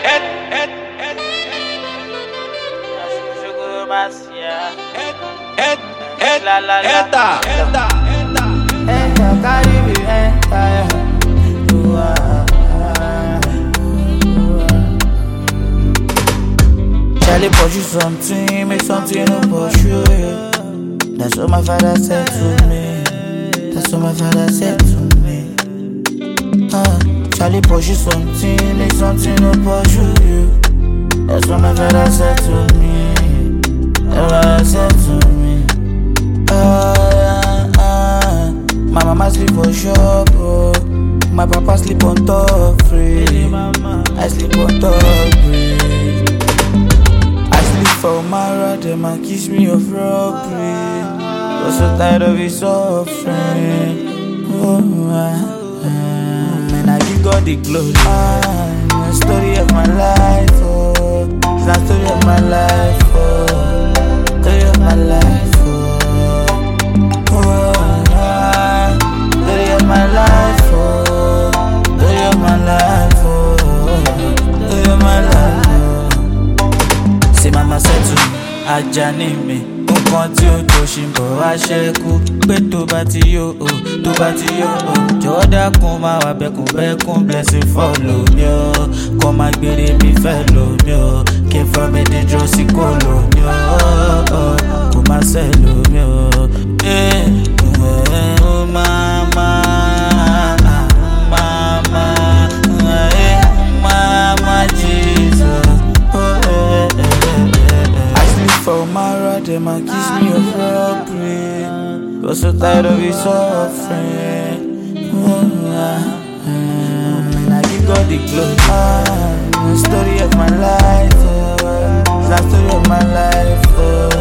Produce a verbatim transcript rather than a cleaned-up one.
La la la. Eta, eta, eta. Enter, carry me, enter. You are. Charlie pursue something, make something no pursue you. That's what my father said to me. That's what my father said to me. Uh, Charlie pursue something, make something no pursue you. That's what my father said to me. That's what I said to me. Uh, uh, my mama sleep for shop, bro. My papa sleep on top free. I sleep on top free. I sleep for Mara, them and kiss me of robbery. Was so tired of his suffering. Oh, uh, uh, man, I give God the glory. Uh, the story of my life, oh, it's the story of my life, oh, story of my life. My life, oh, do you my life, oh, do you my life, oh. Say mama said to me, Ajani mi, nǹkan tí ó tó ṣì ń bọ̀ wá ṣẹ́kù. Pé tó bá ti yó o, tó bá ti yó o, jọ̀wọ́ dákun máa wà bẹ́kùn bẹ́kùn blessing follow mi o. Kọ́ máa gbére mi fẹ́ lò mí o. Came from a dangerous kò lò mí o. Kò má ṣẹ́ lò mí o. Eh, eh, oh mama. For Mara, them and kiss me of robbery. Was so tired of his suffering. Oh, uh, uh, and I give God the glory. Uh, the story of my life, oh, the story of my life. Oh.